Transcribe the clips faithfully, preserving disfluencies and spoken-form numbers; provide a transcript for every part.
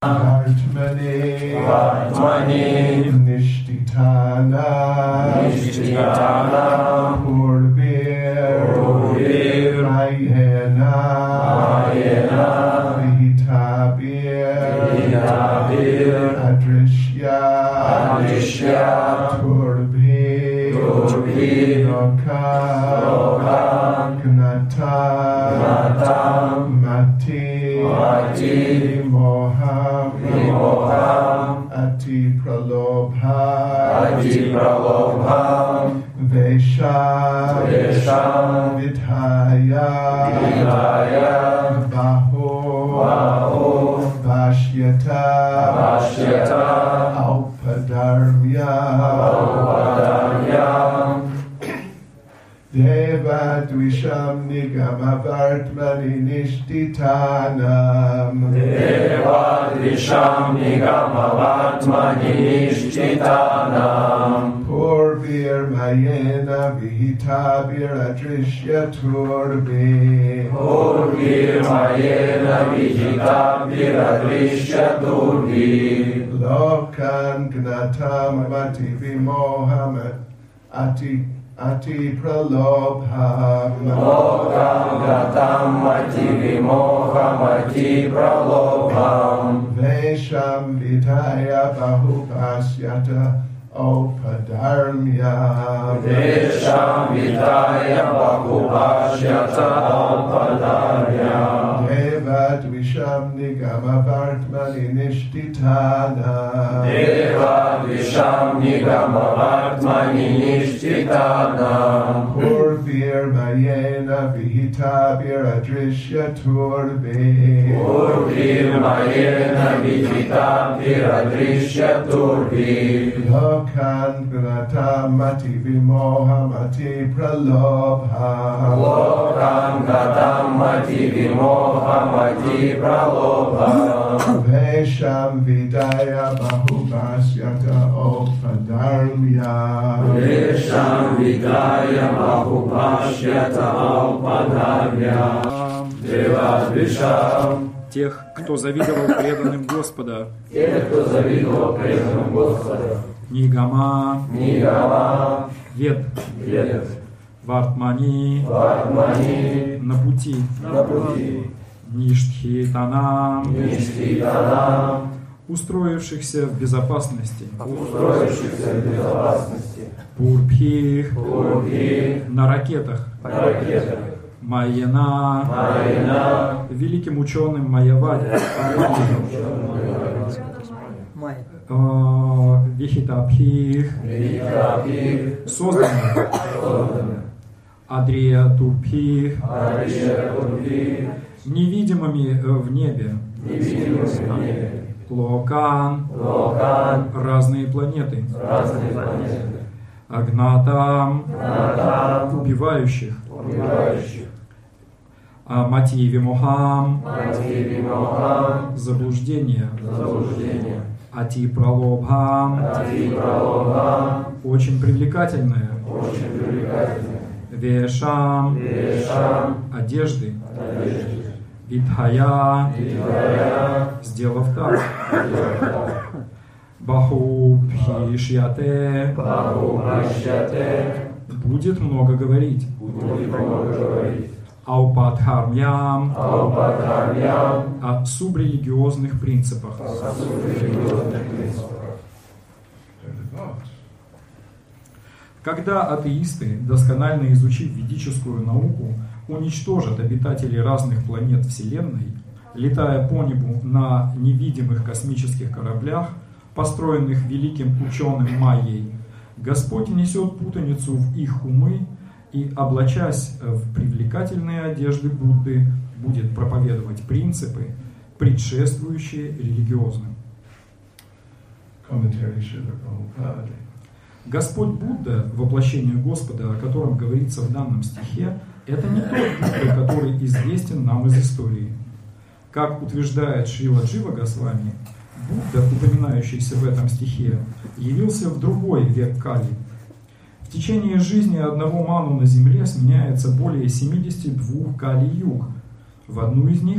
Vartmani, Vartmani, Nishtitana, Nishtitana, Purvir, Purvir, Mayena, Mayena, Vihitabir, Vihitabir, Adrishya, Adrishya, Turbi, Turbi, Loka, Loka, Gnata, Gnata, Mati, Mati, Moham, Vimoham, Ati Pralobha, Ati Pralobham, Vesha, Vesha, Vidhaya, Vidhaya, Baho, Baho, Vashyata, Vashyata, Aupadarmya, Aupadarmya, Deva Dvisham Nigama Vartmani Nishtitanam, Deva Dvisham Nigama Vartmani Nishtitanam, Purvir Mayena Vihitabir Adrishya Turbi, Purvir Mayena Vihitabir Adrishya Turbi, Lokan Gnatam Mati Vimoham Ati Ati Pralobham, Lokam Gatam Mati Vimoham Ati Pralobham, Vesham Vidhaya Bahupasyata Aupadarmya, Vesham Vidhaya Bahupashyata Aupadarmya, Deva Dvisham Nigama Vartmani Nishtitana, Deva Dvisham Nigama Vartmani Nishtitanam, Purvir Mayena Vihitabir Adrishya Turbi, Purvir Mayena Vihitabir Adrishya Turbi, Lokan Gnatam Mati Vimoham Ati Pralobham, Lokam Gatam Mati Vimoham Ati Pralobham, Vesham Vidaya Bahupasyata Aupadarmya, Vesham Vidaya Bahupashyata Aupadarmya, Дева Двишам, тех, кто завидовал преданным Господа, тех, кто завидовал преданным Господа, Нигама, Нигама, Вед, Вед, Вартмани, Вартмани, на пути, на пути, Ништхитанам, Ништхитанам, устроившихся в безопасности, устроившихся в безопасности, Пурбхих, Пурбхих, на ракетах, на ракетах, Майена, Майена, великим ученым Майявади, Вихитабхих, Вихитабхих, созданных, Адрия Турбхих, Адрия Турбхих, невидимыми в небе, невидимыми в небе, Локан, Локан, разные планеты, разные планеты, Агнатам, Агнатам, убивающих, убивающих, Мативи Мохам, Мативи Мохам, заблуждение, заблуждение, Ати Пралобхам, Ати Пралобхам, очень привлекательное, очень привлекательное, Вешам, Вешам, одежды, одежды, Видхая, Видхая, сделав так, Бахубхишьяте, Бахупашьяте, будет много говорить, будет много говорить, Аупадхармьям, Аупадхармьям, о субрелигиозных принципах. о субрелигиозных принципах. Когда атеисты, досконально изучив ведическую науку, уничтожат обитателей разных планет Вселенной, летая по небу на невидимых космических кораблях, построенных великим ученым Майей, Господь несет путаницу в их умы и, облачась в привлекательные одежды Будды, будет проповедовать принципы, предшествующие религиозным. Господь Будда, воплощение Господа, о котором говорится в данном стихе, это не тот Будда, который известен нам из истории. Как утверждает Шрила Джива Госвами, Будда, упоминающийся в этом стихе, явился в другой век Кали. В течение жизни одного ману на земле сменяется более семидесяти двух Кали-юг. В одну из них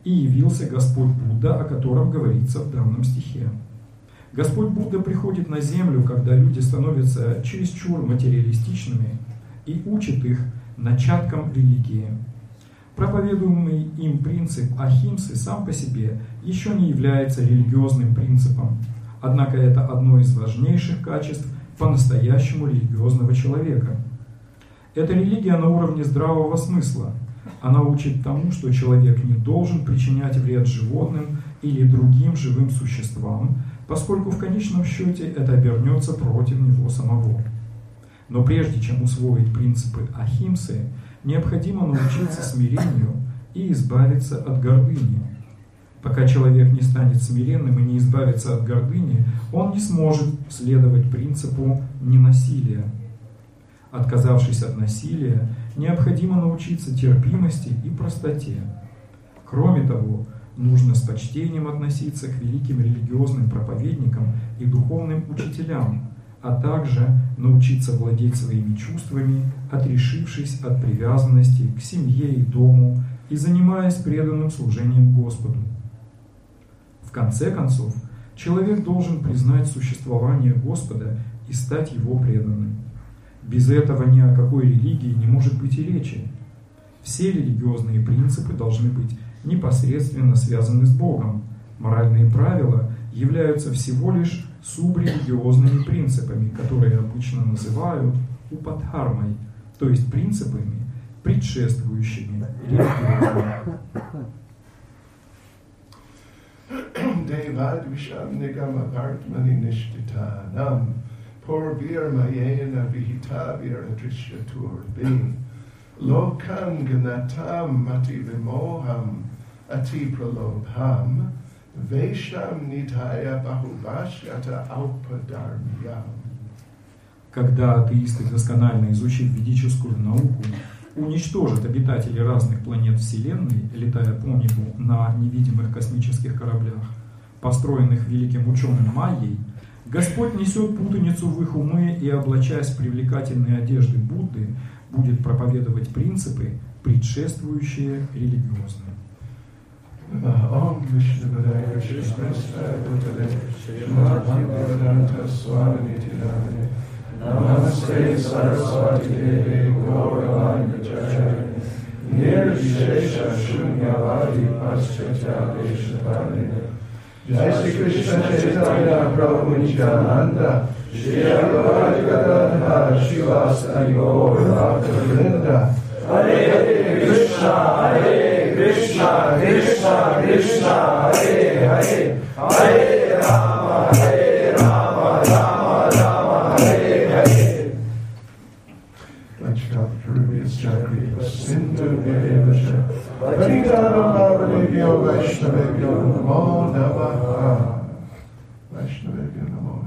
и явился Господь Будда, о котором говорится в данном стихе. Господь Будда приходит на землю, когда люди становятся чересчур материалистичными, и учит их начаткам религии. Проповедуемый им принцип ахимсы сам по себе еще не является религиозным принципом, однако это одно из важнейших качеств по-настоящему религиозного человека. Это религия на уровне здравого смысла. Она учит тому, что человек не должен причинять вред животным или другим живым существам, поскольку в конечном счете это обернется против него самого. Но прежде чем усвоить принципы ахимсы, необходимо научиться смирению и избавиться от гордыни. Пока человек не станет смиренным и не избавится от гордыни, он не сможет следовать принципу ненасилия. Отказавшись от насилия, необходимо научиться терпимости и простоте. Кроме того, нужно с почтением относиться к великим религиозным проповедникам и духовным учителям, а также научиться владеть своими чувствами, отрешившись от привязанности к семье и дому и занимаясь преданным служением Господу. В конце концов, человек должен признать существование Господа и стать Его преданным. Без этого ни о какой религии не может быть и речи. Все религиозные принципы должны быть непосредственно связаны с Богом. Моральные правила являются всего лишь субрелигиозными принципами, которые обычно называют упадхармой, то есть принципами, предшествующими религиозным. Devad Visham Nigam Apartmani Nishtitanam Purvir Mayena Vihitavir Adrishyatur Bin Lokan Ganatam Mati Vimoham Ati Pralobham Vesham Nitaya Bahubashyata Aupadarmiyam. Когда атеисты, досконально изучив ведическую науку, уничтожат обитателей разных планет Вселенной, летая по небу на невидимых космических кораблях, построенных великим ученым Майей, Господь несет путаницу в их умы и, облачаясь в привлекательные одежды Будды, будет проповедовать принципы, предшествующие религиозным. Om Vishnu Padaya Krishna Padaya Shrimad Bhaktivedanta Swami Nityananda Namaste Saraswati Devi Gauravani Pracharya Nirvishesha Shunyavadi Paschatya Deshaparina Jai Shri Krishna Chaitanya Prabhu Nityananda Shri Advaita Gadadhar Shivasari Gaur Bhaktivinoda Hare Krishna Hare Krishna Krishna Krishna Hare Hare Hare Rama Hare Rama Rama Rama Hare Hare. Lakshmi Chakri Sindhu Devasha Patitanam Pavanebhyo Vaishnavebhyo Namo Namaha. Vaishnavebhyo Namo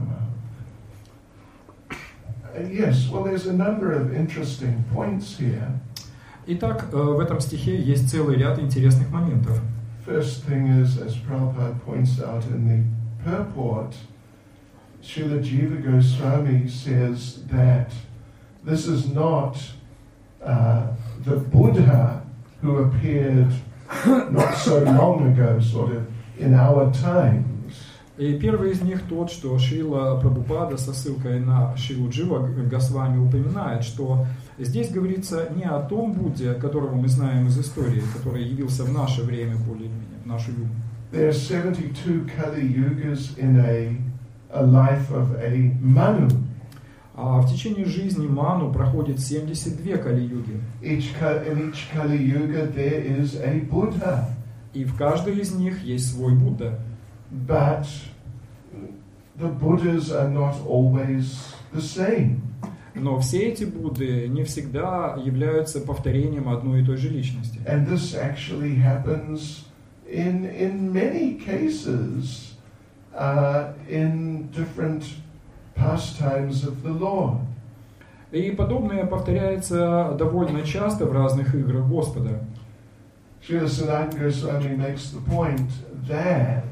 Namaha. Yes, well, there's a number of interesting points here. Итак, в этом стихе есть целый ряд интересных моментов. First thing is, as Prabhupada points out in the purport, Srila Jiva Goswami says that this is not uh, the Buddha who appeared not so long ago, sort of in our times. И первый из них тот, что Шрила Прабхупада со ссылкой на Шрилу Джива Госвами упоминает, что здесь говорится не о том Будде, которого мы знаем из истории, который явился в наше время, более-менее, в нашу югу. There are seventy-two Kali Yugas in a, a life of a Manu. А в течение жизни Ману проходит семьдесят две Кали-юги. Each, in each Kali Yuga there is a Buddha. И в каждой из них есть свой Будда. But the Buddhas are not always the same. Но все эти Будды не всегда являются повторением одной и той же личности. And this actually happens in in many cases uh, in different pastimes of the Lord. И подобное повторяется довольно часто в разных играх Господа. Srila Sanatana Goswami makes the point that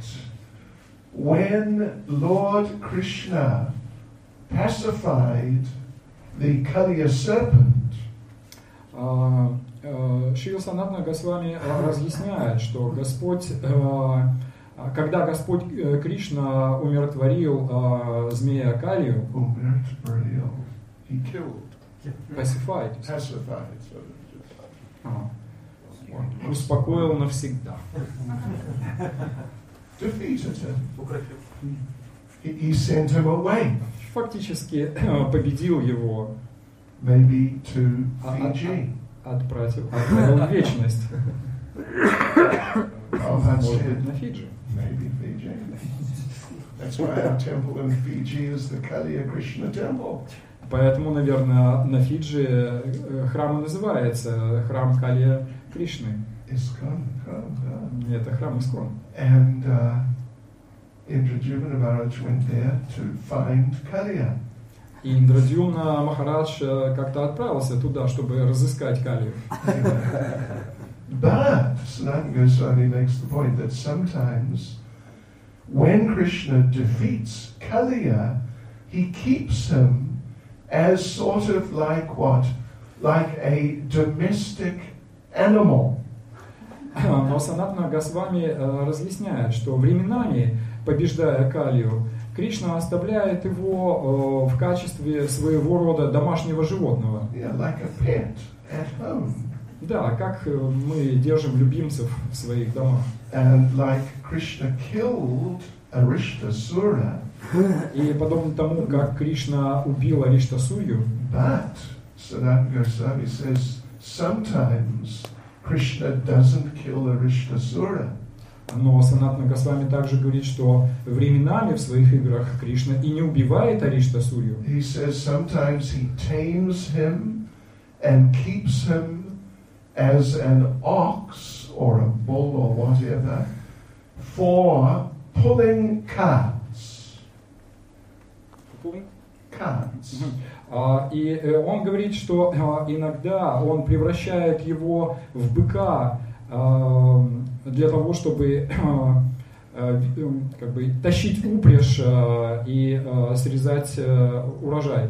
when Lord Krishna pacified the Kaliya serpent, uh, Шрила Санатана Госвами разъясняет, что Господь, когда Господь Кришна умиротворил змея Калию, pacified, успокоил навсегда. He sent him away. Фактически победил его. Maybe to Fiji. Отправил, отправил в вечность. Может быть, на Фиджи. Maybe Fiji. That's why our temple in Fiji is the Kaliya Krishna temple. Поэтому, наверное, на Фиджи храм и называется храм Калия Кришны. Искон, храм, да. Это храм Искон. And uh, Indradyumna Maharaj went there to find Kaliya. И Индрадьюмна Махарадж как-то отправился туда, чтобы разыскать Калию. But Sanatana Goswami makes the point that sometimes when Krishna defeats Kaliya, he keeps him as sort of like what? Like a domestic animal. Но Санатана Госвами разъясняет, что временами, побеждая Калию, Кришна оставляет его в качестве своего рода домашнего животного. Yeah, like a pet at home. Да, как мы держим любимцев в своих домах. And like Krishna killed Aristasura. И подобно тому, как Кришна убил Ариштасурью. But Sanatana Goswami says sometimes Krishna doesn't kill Aristasura. Но Санатана Госвами также говорит, что временами в своих играх Кришна и не убивает Ариштасурью. He says sometimes he tames him and keeps him as an ox or a bull or whatever for pulling carts. Carts. И он говорит, что иногда он превращает его в быка для того, чтобы как бы тащить упряжь и срезать урожай.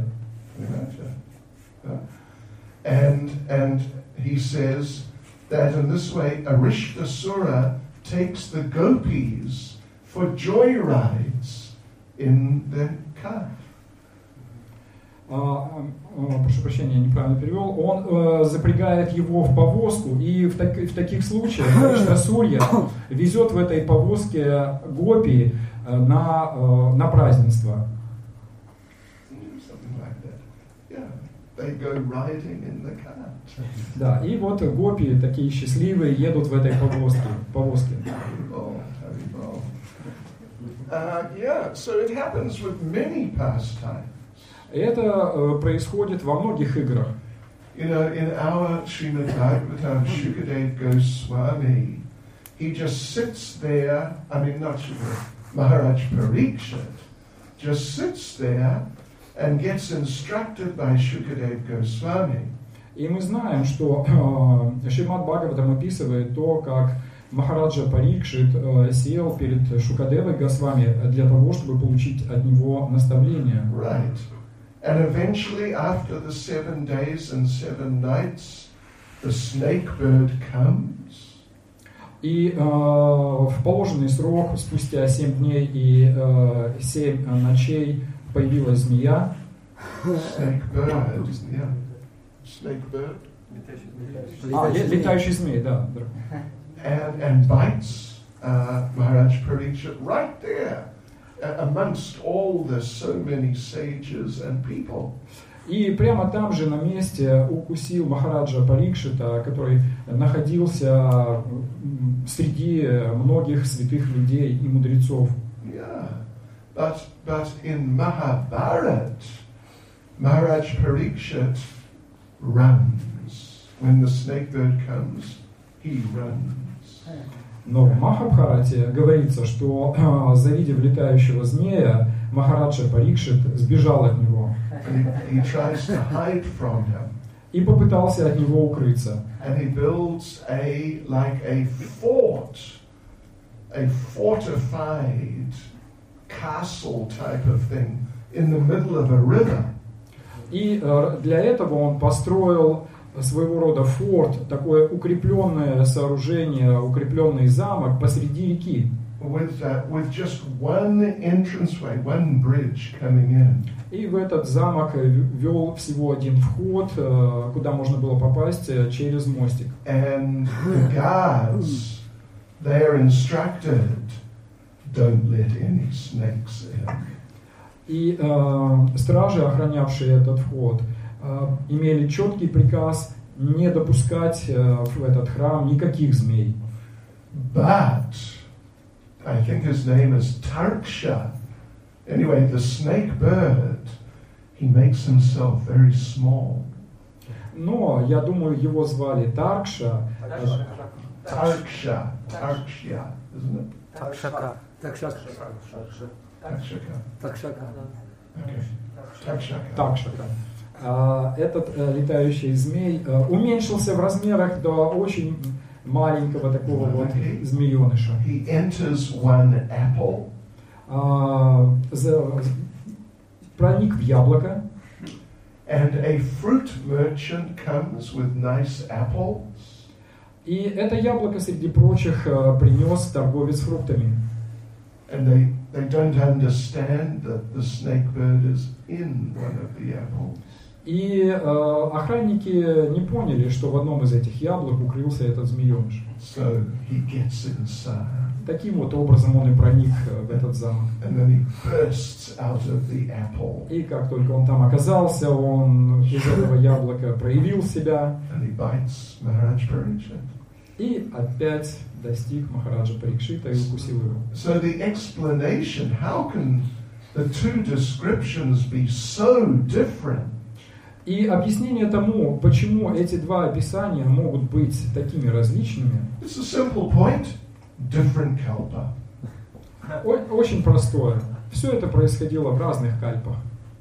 And and he says that in this way Aristasura takes the gopis for joyrides in the cart. Прошу прощения, я неправильно перевел. Он э, запрягает его в повозку, и в, так, в таких случаях Ариштасурья везет в этой повозке гопи э, на, э, на празднество. Да, и вот гопи такие счастливые едут в этой повозке. повозке. Uh, yeah, so it happens with many pastimes. Это э, происходит во многих играх. You know, in our Srimad Bhagavatam, Shukadev Goswami, he just sits there, I mean not Shukadev, Maharaj Parikshit, just sits there and gets instructed by Shukadev Goswami. И мы знаем, что э, Шримад Бхагаватам описывает то, как Махараджа Парикшит э, сел перед Шукадевой Госвами для того, чтобы получить от него наставление. Right. And eventually, after the seven days and seven nights, the snake bird comes. И э, в положенный срок, спустя семь дней и э, семь ночей, появилась змея. Snake bird, yeah. Snake bird. А, летающий змей, да. And, and bites uh, Maharaj Parikshit right there. Amongst all the so many sages and people. И прямо там же на месте укусил Махараджа Парикшита, который находился среди многих святых людей и мудрецов. Yeah, but but in Mahabharat, Maharaj Parikshit runs. When the snake bird comes, he runs. Но в Махабхарате говорится, что, завидев летающего змея, Махараджа Парикшит сбежал от него he, he tries to hide from him. И попытался от него укрыться. And he builds a like a fort, a fortified castle type of thing in the middle of a river. И для этого он построил своего рода форт, такое укрепленное сооружение, укрепленный замок посреди реки. With, uh, with just one entranceway, one bridge coming in. И в этот замок вел всего один вход, куда можно было попасть через мостик. And the guards, they are instructed, don't let any snakes in. И э, стражи, охранявшие этот вход, э, имели четкий приказ не допускать э, в этот храм никаких змей. But I think his name is Tarksha. Anyway, the snake bird, he makes himself very small. Но, я думаю, его звали Таркша. Tarksha, Tarksha, isn't it? Такшака. Такшака. Takshaka. Такшака. Okay. Takshaka. Такшака. А, этот э, летающий змей э, уменьшился в размерах до очень маленького такого вот змееныша. He enters one apple. А, за, проник в яблоко. And a fruit merchant comes with nice apples. И это яблоко среди прочих э, принес торговец фруктами. And they, they don't understand that the snake bird is in one of the apples. И э, охранники не поняли, что в одном из этих яблок укрылся этот змееныш. So he gets inside. Таким вот образом он и проник в этот замок. And then he bursts out of the apple. И как только он там оказался, он из этого яблока проявил себя. And he bites Maharaj Parikshit. И опять достиг Махараджа Парикшита и укусил его. So the explanation, how can the two descriptions be so different? И объяснение тому, почему эти два описания могут быть такими различными, It's a simple point. Different kalpa. о- очень простое. Все это происходило в разных кальпах.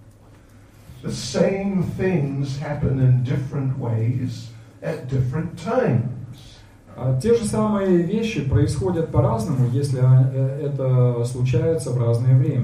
The same things happen in different ways at different times. А те же самые вещи происходят по-разному, если э, это случается в разное время.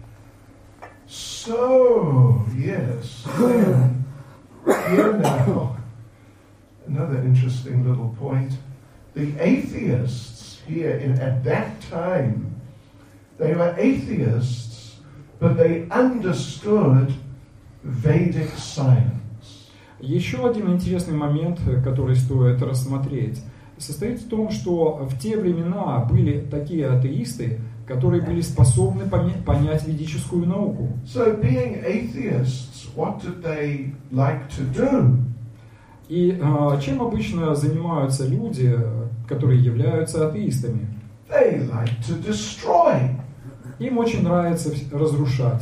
So, yes, then, here now, another interesting little point. The atheists here in, at that time, they were atheists, but they understood Vedic science. Еще один интересный момент, который стоит рассмотреть, состоит в том, что в те времена были такие атеисты, которые были способны поня- понять ведическую науку. So being atheists, what did they like to do? И э, чем обычно занимаются люди, которые являются атеистами? They like to destroy. Им очень нравится вс- разрушать.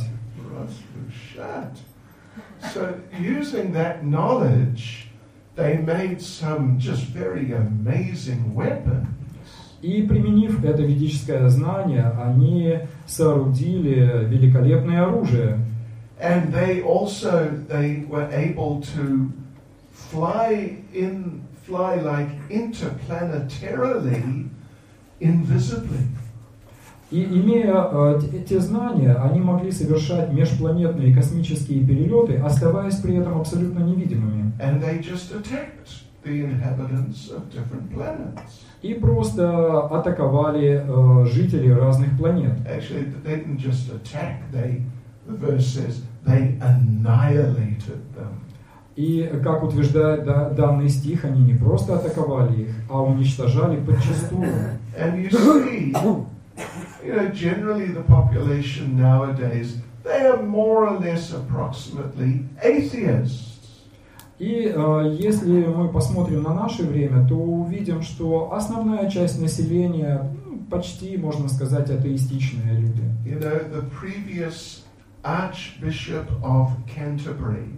Shut. So using that knowledge, they made some just very amazing weapons. И применив это ведическое знание, они соорудили великолепное оружие. And they also they were able to fly in fly like interplanetarily, invisibly. И имея э, те- те знания, они могли совершать межпланетные космические перелеты, оставаясь при этом абсолютно невидимыми. And they just attacked the inhabitants of different planets. И просто атаковали э, жителей разных планет. Actually, they didn't just attack, they, the verse says, they annihilated them. И, как утверждает да- данный стих, они не просто атаковали их, а уничтожали подчистую. And you see, you know, generally the population nowadays, they are more or less approximately atheists. И э, если мы посмотрим на наше время, то увидим, что основная часть населения ну, почти, можно сказать, атеистичные люди. You know, the previous Archbishop of Canterbury,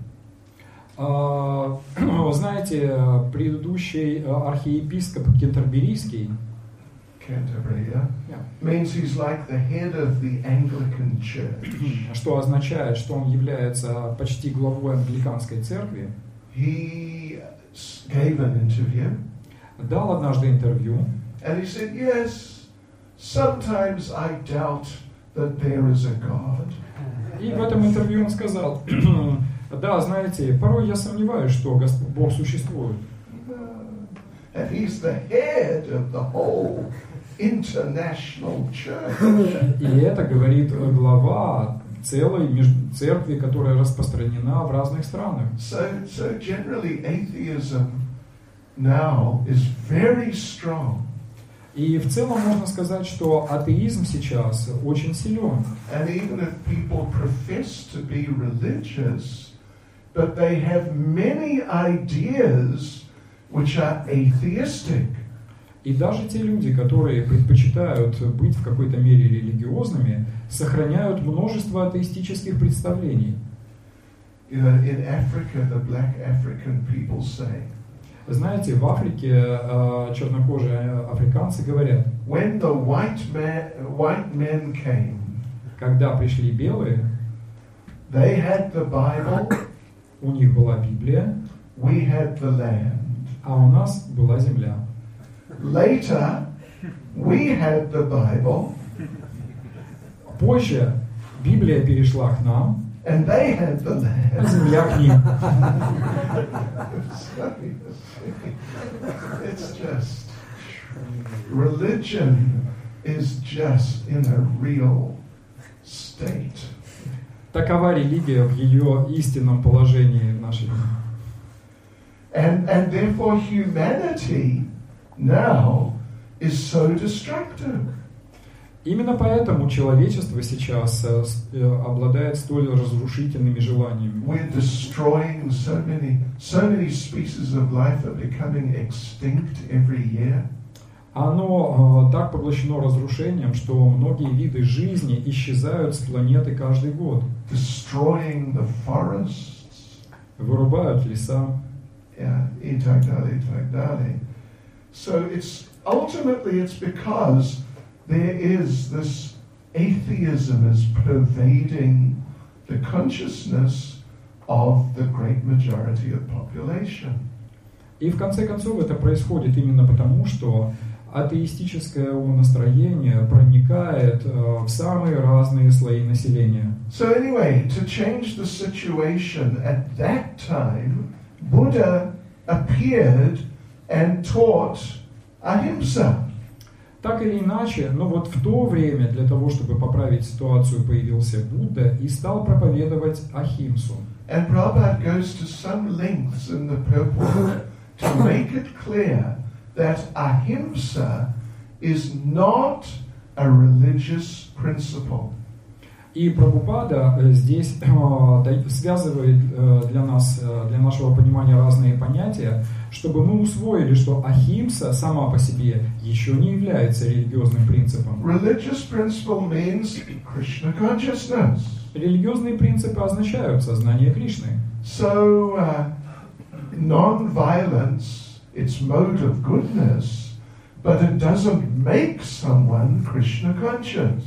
А, знаете, предыдущий э, архиепископ Кентерберийский, Canterbury, yeah, yeah, means he's like the head of the Anglican Church. что означает, что он является почти главой англиканской церкви, He s- gave an interview, дал однажды интервью, and he said, yes, sometimes I doubt that there is a God. и в этом интервью он сказал, Да, знаете, порой я сомневаюсь, что Господь, Бог существует. And He's the head of the whole international church. И это говорит глава целой церкви, которая распространена в разных странах. So, so generally atheism now is very strong. И в целом можно сказать, что атеизм сейчас очень силен. And even if people profess to be religious, but they have many ideas which are atheistic. И даже те люди, которые предпочитают быть в какой-то мере религиозными, сохраняют множество атеистических представлений. You know, in Africa, the black African people say, знаете, в Африке э, чернокожие африканцы говорят, when the white man, white men came, когда пришли белые, they had the Bible, у них была Библия, we had the land. а у нас была земля. Later, we had the Bible, позже Библия перешла к нам, and they had the land. а земля к ним. It's just religion is just in a real state. Такова религия в ее истинном положении в нашей жизни. And and therefore humanity now is so destructive. Именно поэтому человечество сейчас обладает столь разрушительными желаниями. We're destroying so many, so many species of life are becoming extinct every year. Оно э, так поглощено разрушением, что многие виды жизни исчезают с планеты каждый год. Destroying the forests. Вырубают леса. Yeah, и так далее, и так далее. So it's ultimately it's because there is this atheism is pervading the consciousness of the great majority of population. И в конце концов это происходит именно потому, что атеистическое умонастроение проникает э, в самые разные слои населения. So anyway, to change the situation at that time, Buddha appeared and taught ahimsa. Так или иначе, но вот в то время для того, чтобы поправить ситуацию, появился Будда и стал проповедовать ахимсу. And Prabhupada goes to some lengths in the purport to make it clear that ahimsa is not a religious principle. И Прабхупада здесь э, связывает э, для нас, э, для нашего понимания разные понятия, чтобы мы усвоили, что ахимса сама по себе еще не является религиозным принципом. Religious principle means Krishna consciousness. Религиозные принципы означают сознание Кришны. So, uh, non-violence, it's mode of goodness, but it doesn't make someone Krishna conscious.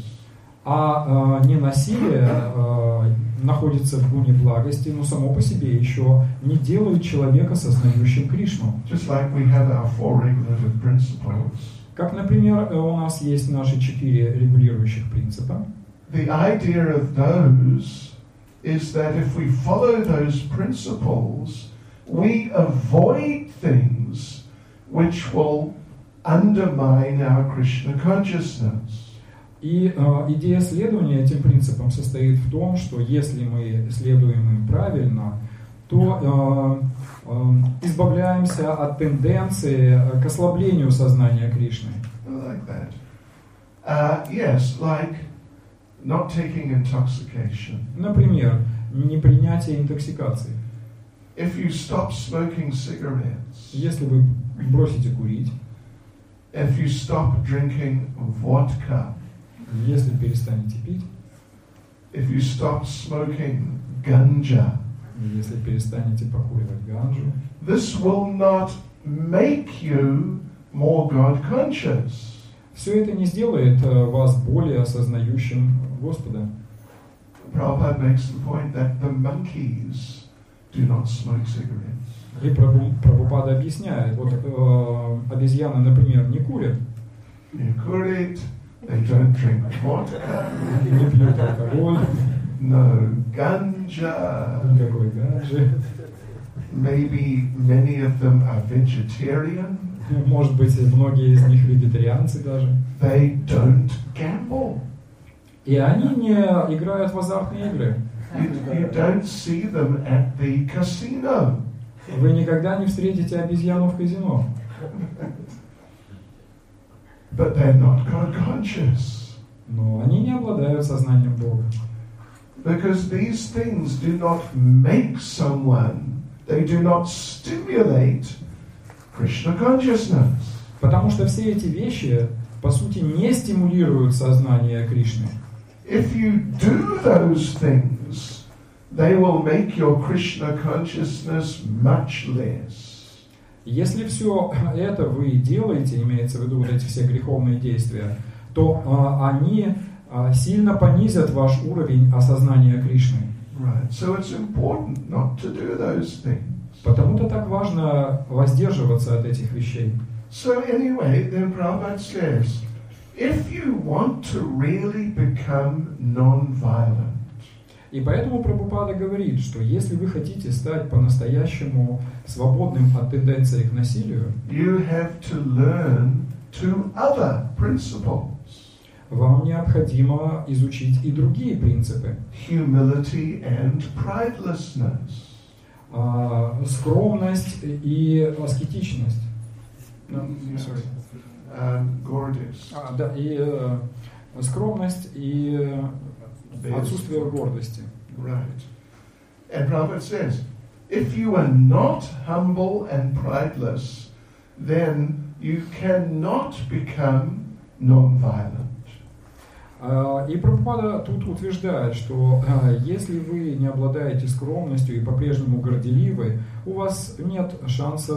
А э, ненасилие э, находится в гуне благости, но само по себе еще не делает человека сознающим Кришну. Just like we have our four regulative principles. Как, например, у нас есть наши четыре регулирующих принципа. The idea of those is that if we follow those principles, we avoid things which will undermine our Krishna consciousness. И э, идея следования этим принципам состоит в том, что если мы следуем им правильно, то э, э, избавляемся от тенденции к ослаблению сознания Кришны. Like that. Uh, yes, like not taking intoxication. Например, непринятие интоксикации. If you stop smoking cigarettes, Если вы бросите курить, if you stop drinking vodka, если перестанете пить, if you stop smoking ganja, если перестанете покуривать ганджу, this will not make you more God conscious. все это не сделает вас более осознающим Господа. Prabhupada makes the point that the monkeys do not smoke cigarettes. И Прабхупада объясняет, вот э, обезьяны, например, не курят, Не курят, they don't drink vodka. не пьют алкоголь, No, ganja. Никакой ганджи. Maybe many of them are vegetarian. Может быть, многие из них вегетарианцы даже. They don't gamble. И они не играют в азартные игры. You, you don't see them at the casino. Вы никогда не встретите обезьяну в казино. But they're not God conscious. Но они не обладают сознанием Бога. Because these things do not make someone, they do not stimulate Krishna consciousness. Потому что все эти вещи, по сути, не стимулируют сознание Кришны. If you do those things, they will make your Krishna consciousness much less. Если все это вы делаете, имеется в виду вот эти все греховные действия, то а, они а, сильно понизят ваш уровень осознания Кришны. Right. So it's important not to do those things. Потому-то так важно воздерживаться от этих вещей. So anyway, then Prabhupada says, if you want to really become non-violent, И поэтому Прабхупада говорит, что если вы хотите стать по-настоящему свободным от тенденций к насилию, you have to learn two other principles. вам необходимо изучить и другие принципы. Humility and pridelessness. А, скромность и аскетичность. No, sorry. Um, gorgeous. А, да, и э, скромность и э, отсутствие гордости. Right. And Prabhupada says, if you are not humble and prideless, then you cannot become non-violent. И Прабхупада тут утверждает, что если вы не обладаете скромностью и по-прежнему горделивы, у вас нет шансов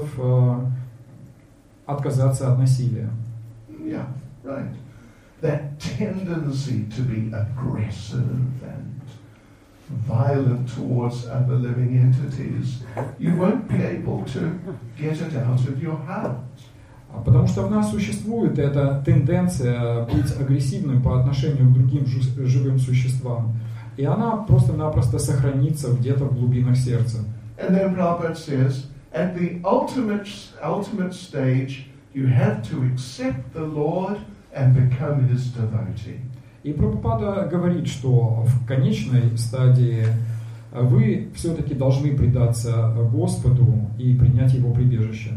отказаться от насилия. Yeah, right. That tendency to be aggressive and violent towards other living entities, you won't be able to get it out of your heart. Потому что в нас существует эта тенденция быть агрессивным по отношению к другим живым существам. И она просто-напросто сохранится где-то в глубинах сердца. And then Prabhupada says, at the ultimate, ultimate stage, you have to accept the Lord and become His devotee. И Прабхупада говорит, что в конечной стадии вы все-таки должны предаться Господу и принять Его прибежище.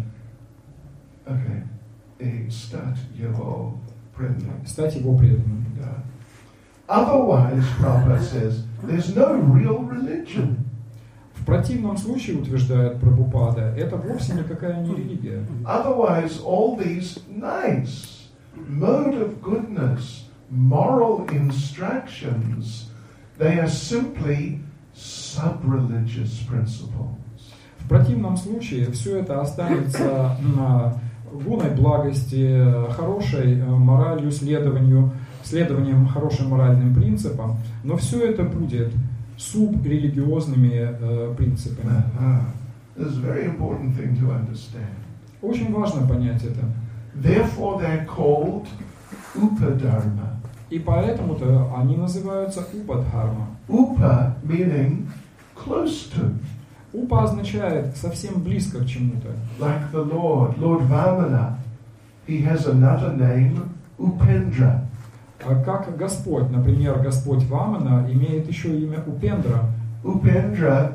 Okay. И стать Его преданным. Стать Его преданным. Yeah. Otherwise, Prabhupada says, there's no real religion. В противном случае, утверждает Прабхупада, это вовсе никакая не религия. Otherwise, all these nice mode of goodness, moral instructions, they are simply sub-religious principles. В противном случае все это останется на гуной благости, хорошей моралью, следованию, следованием хорошим моральным принципам, но все это будет субрелигиозными э, принципами. Uh-huh. This is a very important thing to understand. Очень важно понять это. Therefore, they're called upadharma. И поэтому-то они называются упадхарма. Upa meaning close to. Упа означает совсем близко к чему-то. Like the Lord, Lord Vamana, he has another name, Upendra. Как Господь, например, Господь Вамана имеет еще имя Упендра. Upendra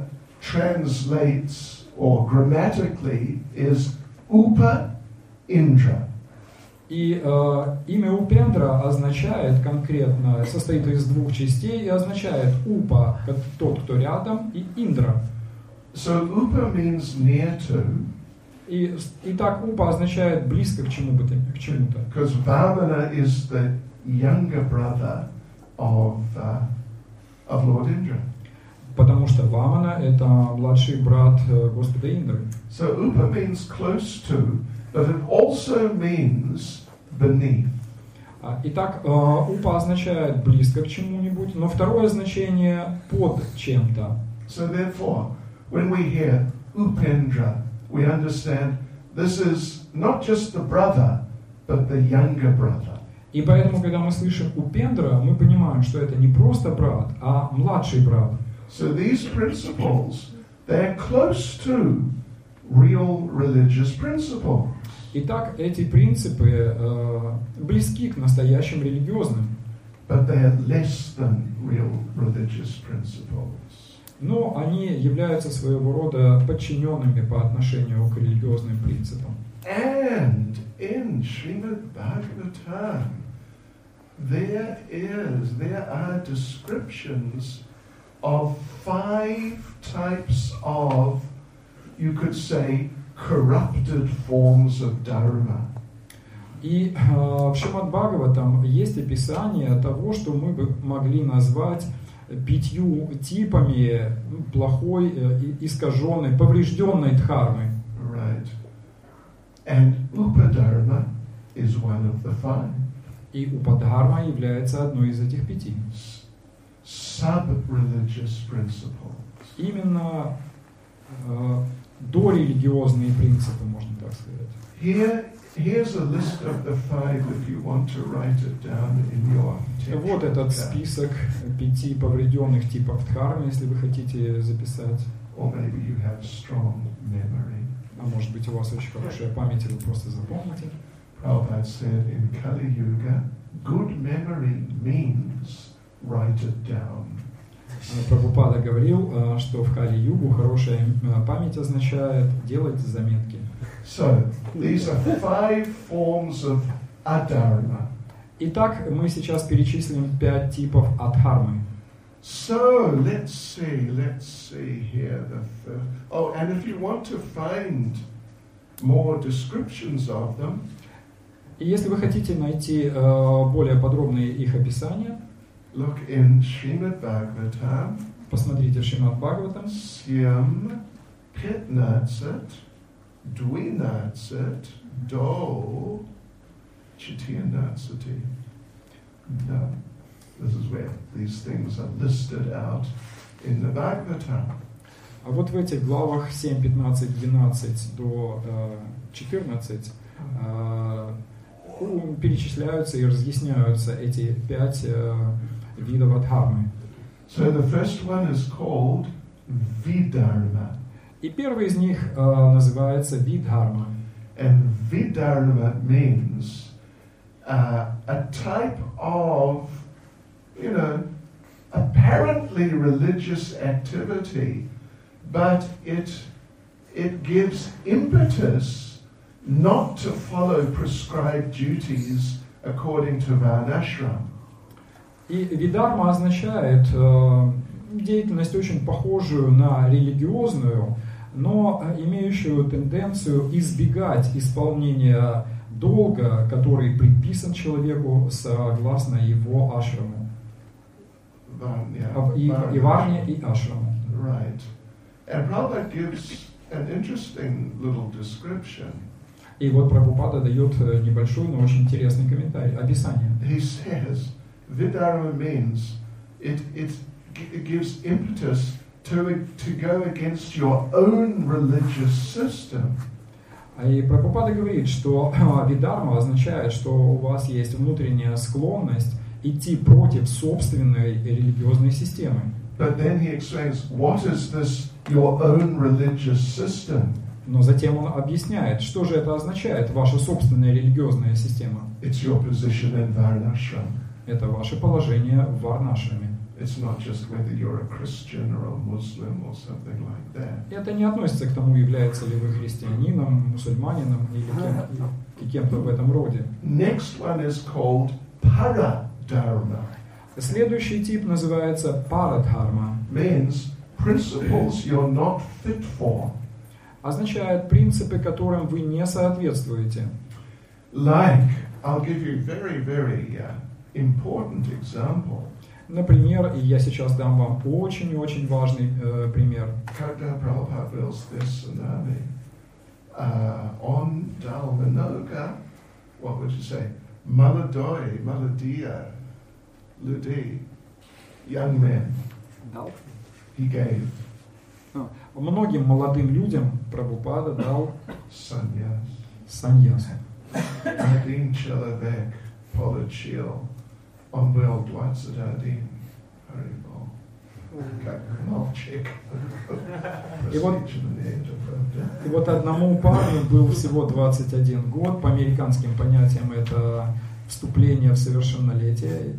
translates, or grammatically, is Upa Indra. И э, имя Упендра означает конкретно, состоит из двух частей и означает Упа, как тот, кто рядом, и Индра. So Upa means near to. И, и так Упа означает близко к чему бы то, к чему-то. Because Vamana is the younger brother of uh, of Lord Indra. Потому что Вамана это младший брат Господа Индры. So Upa means close to, but it also means beneath. Итак, Упа означает близко к чему-нибудь, но второе значение под чем-то. So therefore, when we hear Upendra, we understand this is not just the brother, but the younger brother. И поэтому, когда мы слышим Упендра, мы понимаем, что это не просто брат, а младший брат. So these principles, they're close to real religious principles. Итак, эти принципы э, близки к настоящим религиозным, But they're less than real religious principles. но они являются своего рода подчиненными по отношению к религиозным принципам. And in Srimad Bhagavatam, there is, there are descriptions of five types of, you could say, corrupted forms of dharma. И э, в Шримад Бхагаватам есть описание того, что мы бы могли назвать пятью типами плохой, э, искаженной, поврежденной дхармы. Right. And Upadharma is one of the five. И Упадхарма является одной из этих пяти. Sub-religious principles. Именно э, дорелигиозные принципы, можно так сказать. Here, here's a list of the five if you want to write it down in your text. Вот этот список пяти поврежденных типов дхармы, если вы хотите записать. Or maybe you have strong memory. А может быть, у вас очень хорошая память, и вы просто запомните. Prabhupada said in Kali Yuga, good memory means write it down. Прабхупада говорил, что в Кали-югу хорошая память означает делать заметки. So, these are five forms of adharma. Итак, мы сейчас перечислим пять типов адхармы. So, let's see, let's see here. The first. Oh, and if you want to find more descriptions of them, И если вы хотите найти э, более подробные их описания, look in Srimad Bhagavatam, посмотрите Шримад Бхагаватам, Syam, Pitnatsat, Dvinatsat, Do, Chityanasati. No, this is where these things are listed out in the Bhagavatam. А вот в этих главах семь, пятнадцать, двенадцать до э, четырнадцать э, перечисляются и разъясняются эти пять э, видов адхармы. So the first one is called Vidharma. И первый из них э, называется видхарма. And Vidharma means uh, a type of, you know, apparently religious activity, but it it gives impetus not to follow prescribed duties according to Varnashram. И видарма означает э, деятельность очень похожую на религиозную, но имеющую тенденцию избегать исполнения долга, который предписан человеку согласно его ашраму. Varnya, И, и варне, и ашраму. Right. And Prabhupada gives an interesting little description. И вот Прабхупада дает небольшой, но очень интересный комментарий, описание. He says, Vidharma means it, it, it gives impetus to, to go against your own religious system. И Прабхупада говорит, что видарма означает, что у вас есть внутренняя склонность идти против собственной религиозной системы. But then he explains, what is this your own religious system? Но затем он объясняет, что же это означает, ваша собственная религиозная система. It's your position in Varnashram. Это ваше положение в варнашраме. It's not just whether you're a Christian or a Muslim or something like that. Это не относится к тому, является ли вы христианином, мусульманином или кем, кем-то в этом роде. Next one is called Paradharma. Следующий тип называется парадхарма. Means principles you're not fit for. Означает принципы, которым вы не соответствуете. Like, I'll give you very, very uh, important example. Например, и я сейчас дам вам очень-очень важный э, пример. Когда Prabhupada builds this tsunami uh, on Dalmanoga, what would you say? Maladoi, Maladia, Ludi, young men. He gave. Многим молодым людям Прабхупада дал Sannyas. саньяс. Один человек получил, он был двадцать один. Харибол. как мальчик. И вот, и вот одному парню был всего двадцать один год, по американским понятиям это вступление в совершеннолетие.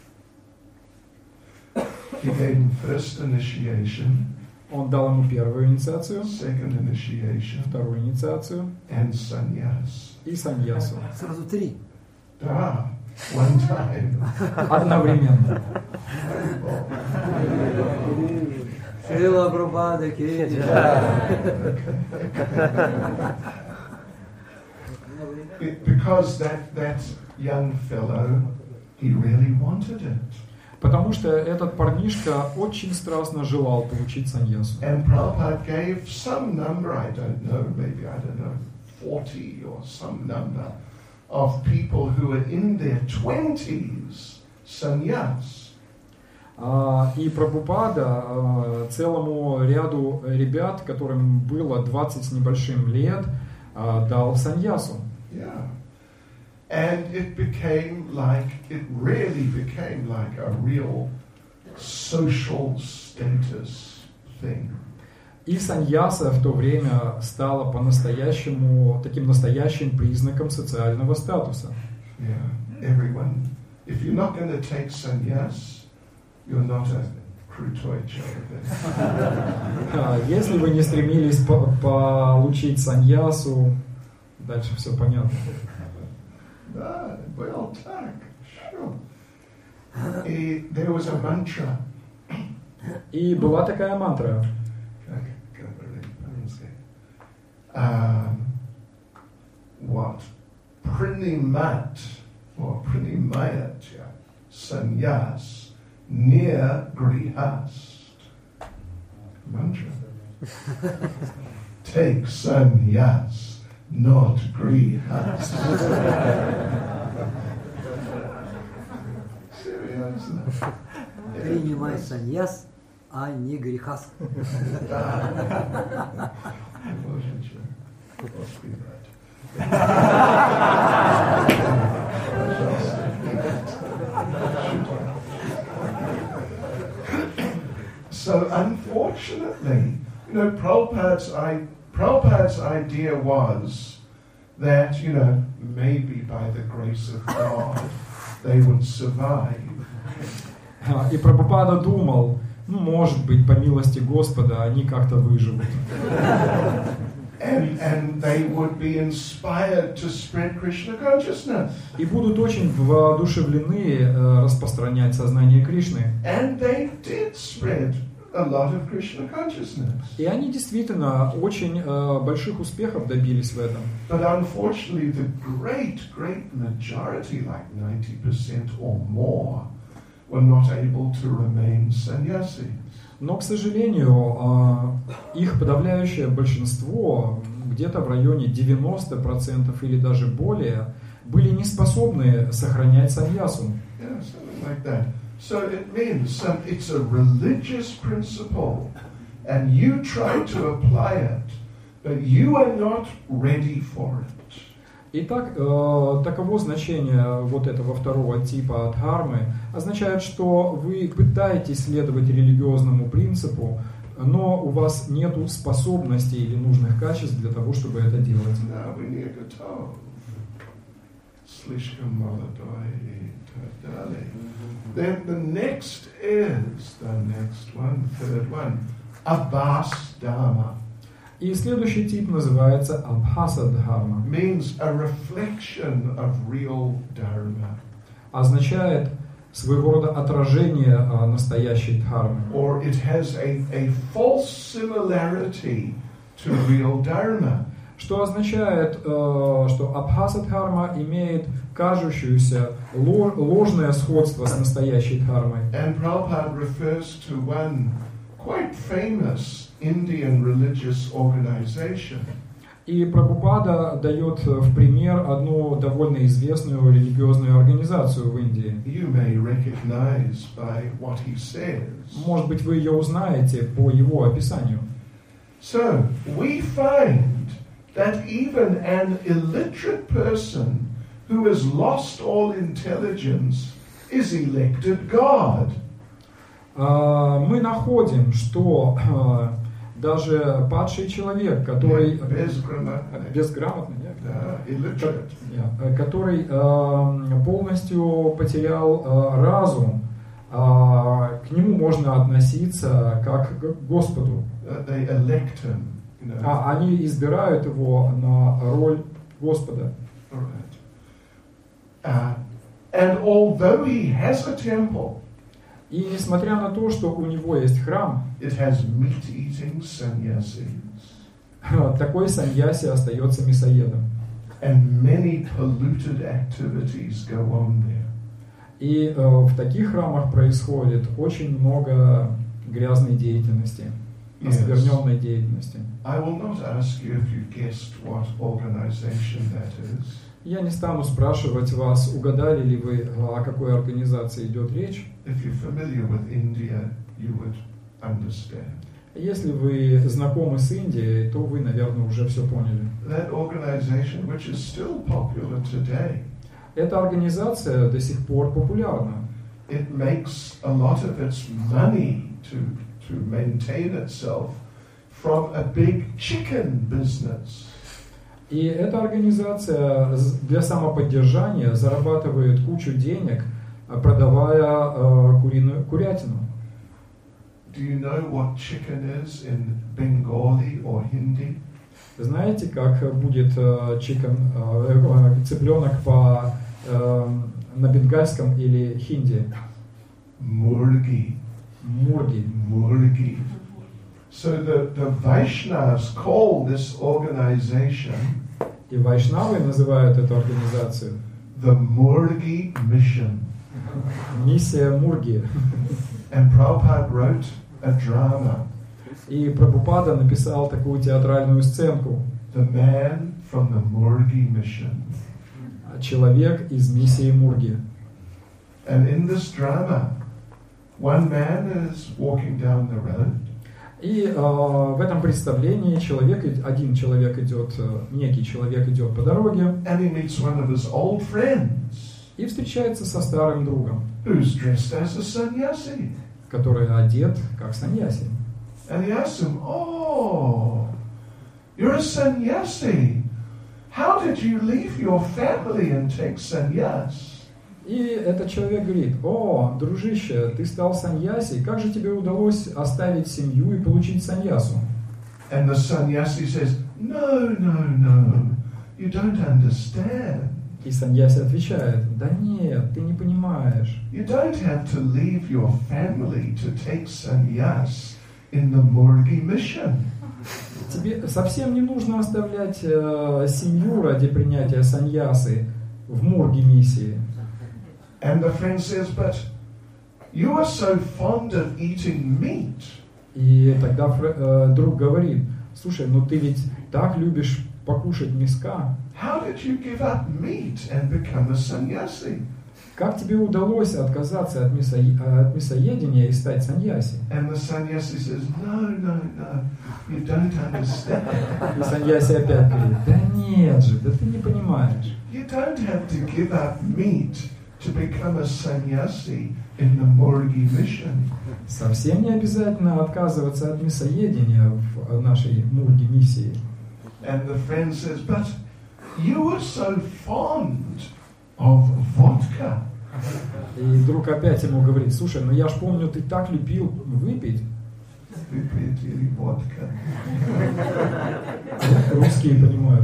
He gave him first initiation, Он дал ему первую инициацию, second initiation, вторую инициацию and sannyas. и саньясу. Сразу три. Да, one time. Одновременно. Шрила Прабхупада ки It- Because that, that young fellow, he really wanted it. Потому что этот парнишка очень страстно желал получить саньясу. And Prabhupada gave some number, I don't know, maybe, I don't know, forty or some number of people who were in their twenties, sannyas. А, И Прабхупада а, целому ряду ребят, которым было двадцать с небольшим лет, а, дал саньясу. Yeah. And it became like, it really became like a real social status thing. И саньяса в то время стала по-настоящему таким настоящим признаком социального статуса. Yeah. Everyone, if you're not going to take sannyas, you're not a krutoy charity. А, Если вы не стремились по- получить саньясу, дальше все понятно. Ah, well, tak, sure. Eh, there was a mantra. И была такая мантра. Um, what? Prinimat or Prinimayatya Sannyas near Grihast. Mantra. Take sannyas, not grihast. Seriously. принимай саньяс, а не грехас. So unfortunately, you know, Prabhupada's, I, Prabhupada's idea was that, you know, maybe by the grace of God, they would survive. А, И Прабхупада думал, ну, может быть, по милости Господа, они как-то выживут. And, and they would be inspired to spread Krishna consciousness. И будут очень воодушевлены э, распространять сознание Кришны. And they did spread a lot of Krishna consciousness. И они действительно очень э, больших успехов добились в этом. But unfortunately, the great, great majority, like ninety percent or more, were not able to remain sannyasis. Но, к сожалению, э, их подавляющее большинство, где-то в районе девяносто процентов или даже более, были не способны сохранять саньясу. Yeah, something like that. So it means some, it's a religious principle, and you try to apply it, but you are not ready for it. Итак, э, таково значение вот этого второго типа дхармы, означает, что вы пытаетесь следовать религиозному принципу, но у вас нет способностей или нужных качеств для того, чтобы это делать. Now we need to talk. Slishka Maladoi Tadali. Then the next is, the next one, third one, Abbas Dharma. И следующий тип называется Абхаса-дхарма. Means a reflection of real Dharma. Означает своего рода отражение а, настоящей дхармы. Or it has a, a false similarity to real Dharma. Что означает, э, что Абхаса-дхарма имеет кажущееся ло- ложное сходство с настоящей дхармой. And Prabhupada refers to one quite famous Indian religious organization. И Прабхупада дает в пример одну довольно известную религиозную организацию в Индии. You may recognize by what he says. Может быть, вы ее узнаете по его описанию. So, we find that even an illiterate person who has lost all intelligence is elected God. мы находим, что даже падший человек, который безграмотный, нет? Yeah, который полностью потерял разум, к нему можно относиться как к Господу. They elect him, you know. А они избирают его на роль Господа. Right. Uh, and although he has a temple, и несмотря на то, что у него есть храм, it has meat-eating sannyasis. Такой саньяси остается мясоедом. And many polluted activities go on there. И э, в таких храмах происходит очень много грязной деятельности, оскверненной yes. деятельности. I will not ask you if you guessed what organization that is. Я не стану спрашивать вас, угадали ли вы, о какой организации идет речь. If you're familiar with India, you would understand. Если вы знакомы с Индией, то вы, наверное, уже все поняли. That organization, which is still popular today, эта организация до сих пор популярна. It makes a lot of its money to to maintain itself from a big chicken business. И эта организация для самоподдержания зарабатывает кучу денег, продавая э, куриную курятину. Do you know what chicken is in Bengali or Hindi? Знаете, как будет э, chicken, э, цыпленок по, э, на бенгальском или хинди? Murgi. Мурги. Murgi. So the, the Vaishnavas call this organization И вайшнавы называют эту организацию the Murgi Mission. Миссия Мурги. And Prabhupada wrote a drama. И Прабхупада написал такую театральную сценку. The man from the Murgi Mission. Человек из миссии Мурги. And in this drama, one man is walking down the road. И э, в этом представлении человек, один человек идет, некий человек идет по дороге. And he meets one of his old friends. И встречается со старым другом. Who's dressed as a sannyasi. Который одет как саньяси. And he asks him, "Oh, you're a sannyasi. How did you leave your family and take sannyas?" И этот человек говорит: «О, дружище, ты стал саньяси, как же тебе удалось оставить семью и получить саньясу?» And the sannyasi says, "No, no, no, you don't understand." И саньяси отвечает: «Да нет, ты не понимаешь. You don't have to leave your family to take sannyas in the Murgi mission. Тебе совсем не нужно оставлять э, семью ради принятия саньясы в Мурги миссии». And the friend says, "But you are so fond of eating meat." И тогда э, друг говорит: «Слушай, ну ты ведь так любишь покушать мяска. How did you give up meat and become a sannyasi?" Как тебе удалось отказаться от, мясо, от мясоедения и стать саньяси?» And the sannyasi says, "No, no, no, you don't understand." И саньяси опять говорит: «Да нет же, да ты не понимаешь. You don't have to give up meat to become a sannyasi in the Murgi mission." Совсем не обязательно отказываться от мясоедения в нашей Мурги миссии». And the friend says, "But you were so fond of vodka." И друг опять ему говорит: «Слушай, ну я ж помню, ты так любил выпить». Выпить или водка. Русские понимают.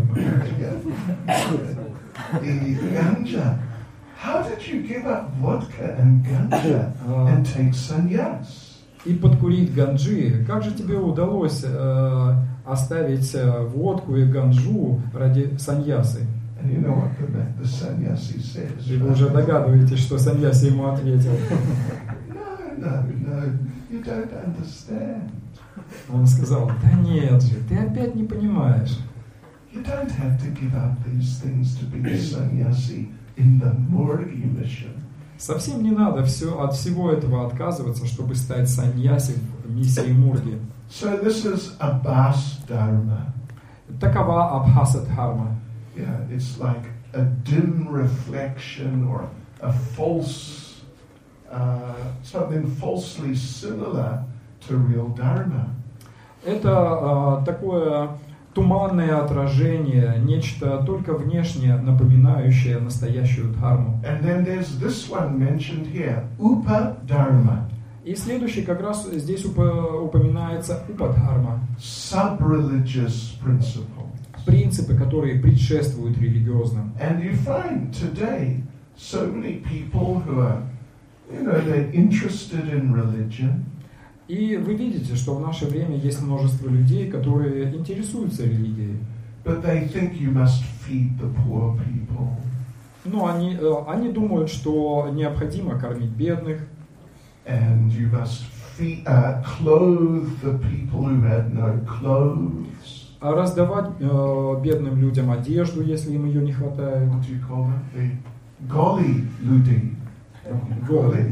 И ганджа. How did you give up vodka and ganja and take sannyas? И подкурить ганджи. Как же тебе удалось э, оставить водку и ганджу ради саньясы? And you know what the, the sannyasi says? И вы уже догадываетесь, что саньяси ему ответил. No, no, no, you don't understand. Он сказал: «Да нет же, ты опять не понимаешь. You don't have to give up these things to be a sannyasi in the Murgi mission." Совсем не надо все, от всего этого отказываться, чтобы стать саньяси в миссии Мурги». So this is Abhas Dharma. Такова Абхаса Дхарма. Yeah, it's like a dim reflection or a false uh, something falsely similar to real dharma. Это а, такое туманное отражение, нечто только внешне напоминающее настоящую дхарму. And then there's this one mentioned here, upadharma, И следующий как раз здесь упо- упоминается упадхарма. sub-religious principle. Принципы, которые предшествуют религиозным. And you find today so many people who are, you know, they're interested in religion, И вы видите, что в наше время есть множество людей, которые интересуются религией. but they think you must feed the poor people. Но они, э, они думают, что необходимо кормить бедных, And you must feed, uh, clothe the people who had no clothes. а раздавать э, бедным людям одежду, если им ее не хватает. What do you call it? The goli ludi. Голые.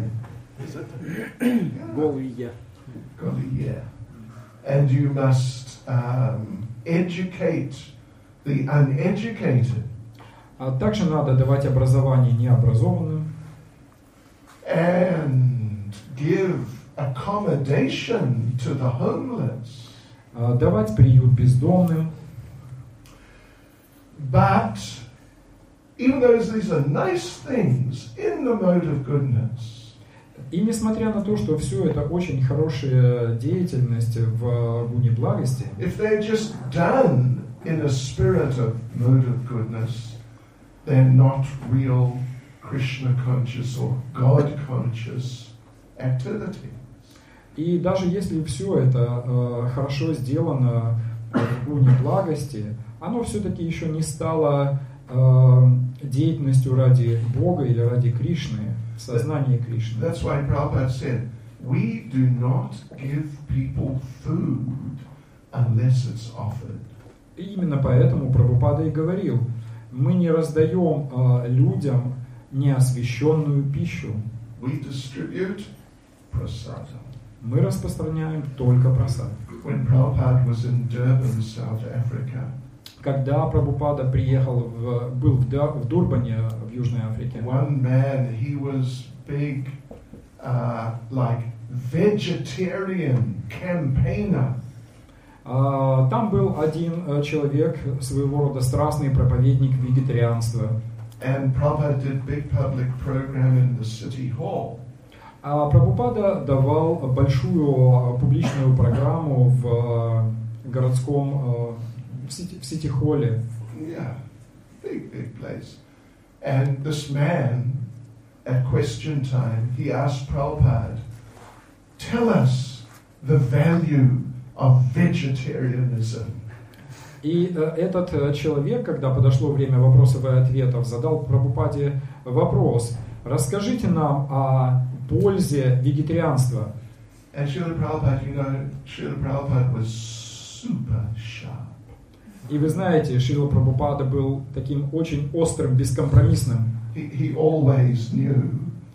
Голые. Goli, yeah. And you must um, educate the uneducated. А также надо давать образование необразованным, And give accommodation to the homeless. а давать приют бездомным. But even though these are nice things in the mode of goodness, И несмотря на то, что все это очень хорошая деятельность в гуне благости, if they're just done in a spirit of mode of goodness, they're not real Krishna conscious or God conscious activity. и даже если все это э, хорошо сделано в гуне благости, оно все-таки еще не стало э, деятельностью ради Бога или ради Кришны, в сознании Кришны. That's why Prabhupada said, we do not give people food unless it's offered. И именно поэтому Прабхупада и говорил, мы не раздаем э, людям неосвященную пищу, We distribute prasada. мы распространяем только прасад. When Prabhupada was in Durban, South Africa, Когда Прабхупада приехал, в, был в, Да- в Дурбане, в Южной Африке, one man, he was big, uh, like vegetarian campaigner. а, там был один э, человек, своего рода страстный проповедник вегетарианства. And Prabhupada did big public program in the city hall. А Прабхупада давал большую э, публичную программу в э, городском, э, в сити- в сити-холле. Yeah, big, big place. And this man, at question time, he asked Prabhupada, tell us the value of vegetarianism. И э, этот э, человек, когда подошло время вопросов и ответов, задал Прабхупаде вопрос: расскажите нам о пользе вегетарианства. And Srila Prabhupada, you know, Srila Prabhupada was super sharp. И вы знаете, Шрила Прабхупада был таким очень острым, бескомпромиссным. He, he always knew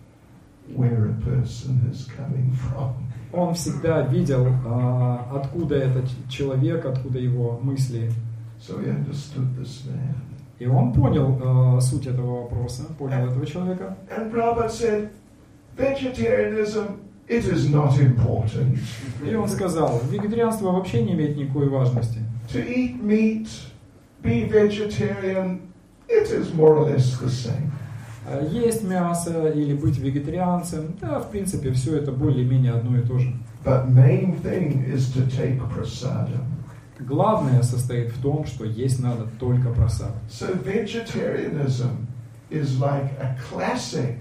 where a person is coming from. Он всегда видел, а, откуда этот человек, откуда его мысли. So he understood this man. И он понял а, суть этого вопроса, понял этого человека. And Prabhupada said, vegetarianism, it is not important. И он сказал, вегетарианство вообще не имеет никакой важности. To eat meat, be vegetarian, it is more or less the same. А есть мясо или быть вегетарианцем, да, в принципе, все это более-менее одно и то же. But main thing is to take prasadam. Главное состоит в том, что есть надо только прасад. So vegetarianism is like a classic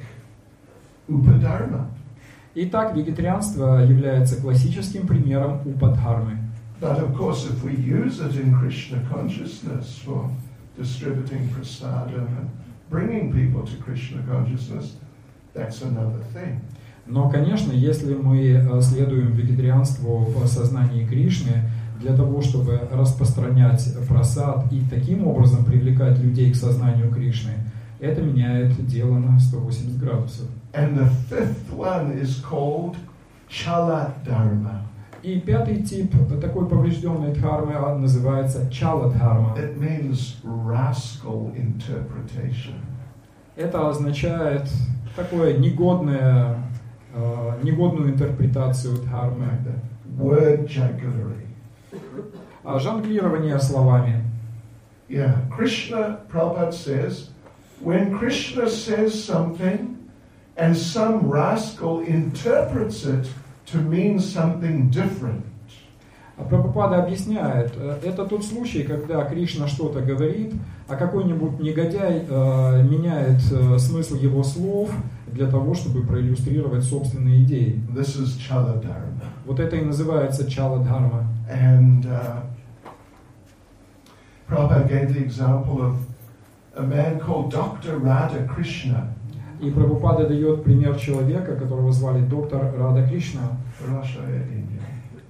upadharma. Итак, вегетарианство является классическим примером упадхармы. But of course, if we use it in Krishna consciousness for distributing prasadam and bringing people to Krishna consciousness, that's another thing. Но, конечно, если мы э, следуем вегетарианству в сознании Кришны для того, чтобы распространять прасад и таким образом привлекать людей к сознанию Кришны, это меняет дело на сто восемьдесят градусов. And the fifth one is called Chala Dharma. И пятый тип такой поврежденной дхармы называется чала-дхарма. It means rascal interpretation. Это означает такое негодное э, негодную интерпретацию дхармы, like that. Word jugglery. а жонглирование словами. Yeah, Krishna, Prabhupada says, when Krishna says something and some rascal interprets it to mean something different. А Прабхупада объясняет, это тот случай, когда Кришна что-то говорит, а какой-нибудь негодяй э, меняет э, смысл его слов для того, чтобы проиллюстрировать собственные идеи. This is Chala Dharma. Вот это и называется чала-дхарма. And uh, Prabhupada gave the example of a man called Doctor Radha Krishna. И Прабхупада дает пример человека, которого звали доктор Рада Кришна. Russia, India.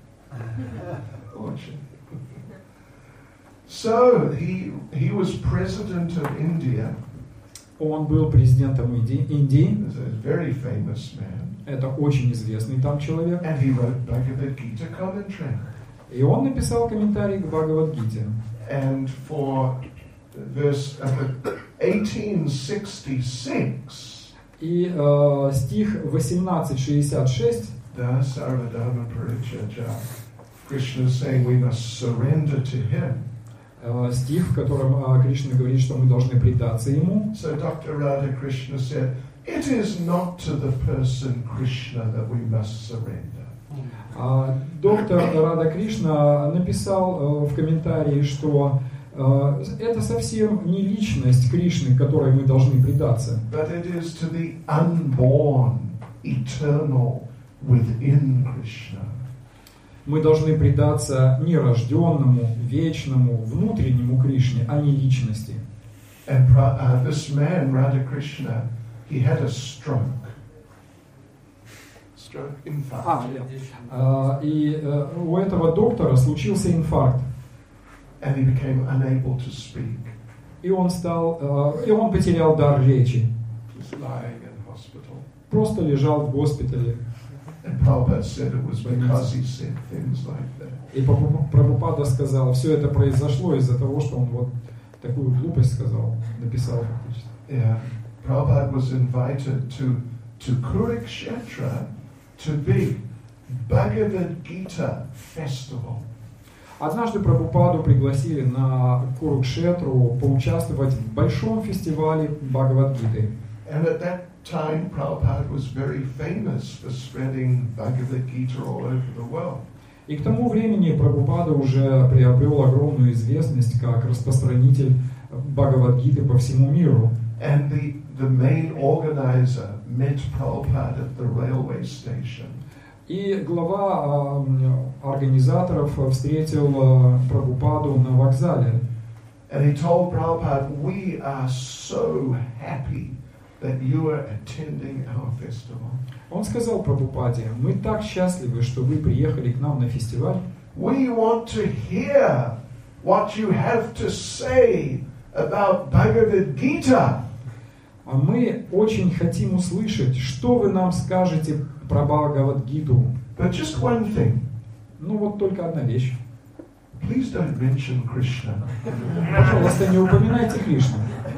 So he he was president of India. Он был президентом Индии. He's a very famous man. Это очень известный там человек. And he wrote Bhagavad Gita commentary. И он написал комментарий к Бхагавад-гите. And for verse uh, eighteen sixty-six. И э, стих восемнадцать шестьдесят шесть. Da Sarvadharma Parityajya. Krishna is saying we must surrender to him. Э, стих, в котором э, Кришна говорит, что мы должны предаться ему. So Doctor Radha Krishna said, it is not to the person Krishna that we must surrender. А доктор Рада Кришна написал э, в комментарии, что э, это совсем не личность Кришны, которой мы должны предаться. But it is to the unborn, eternal within Krishna. Мы должны предаться нерожденному, вечному, внутреннему Кришне, а не личности. And uh, this man, Radha Krishna, he had a stroke. Stroke, infarct. А, а, и э, у этого доктора случился инфаркт. And he became unable to speak. И он стал, э, и он потерял дар речи. Just lying in hospital. Просто лежал в госпитале. And Prabhupada said it was because he said things like that. И Прабхупада сказал, все это произошло из-за того, что он вот такую глупость сказал, написал фактически. Yeah, Prabhupada was invited to to Kurukshetra to be Bhagavad Gita festival. Однажды Прабхупаду пригласили на Курукшетру поучаствовать в большом фестивале Бхагавад-гиты. And at that time, Prabhupada was very famous for spreading Bhagavad Gita all over the world. И к тому времени Прабхупада уже приобрел огромную известность как распространитель Бхагавад-гиты по всему миру. And the, the main organizer met Prabhupada at the railway station. И глава э, организаторов встретил э, Прабхупаду на вокзале. And he told Prabhupada, we are so happy that you are attending our festival. Он сказал Прабхупаде, мы так счастливы, что вы приехали к нам на фестиваль. We want to hear what you have to say about Bhagavad Gita. А мы очень хотим услышать, что вы нам скажете про Бхагавад-гиту. But just one thing. Ну вот только одна вещь. Please don't mention Krishna. Пожалуйста, не упоминайте Кришну.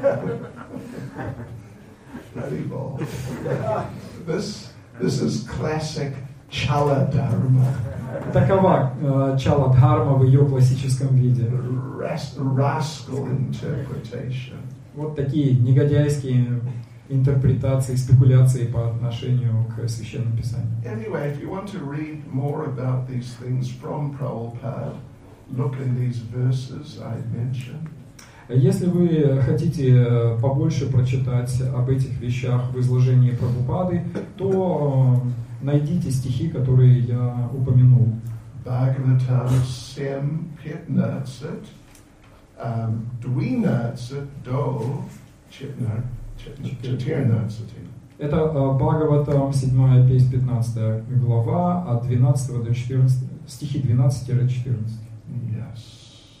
This, this is classic Chala Dharma. Такова э, чала-дхарма в ее классическом виде. Ras- rascal interpretation. Вот такие негодяйские интерпретации, спекуляции по отношению к Священному Писанию. Anyway, if you want to read more about these things from Prabhupada, look in these verses I mentioned. Если вы хотите побольше прочитать об этих вещах в изложении Прабхупады, то э, найдите стихи, которые я упомянул. Bhagavatam Sem Pitnatsit Dwinatsit Do Chitirnatsiti. Это Бхагаватам, седьмая песнь, пятнадцатая глава, от двенадцатого до четырнадцатого, стихи двенадцать-четырнадцать. Yes.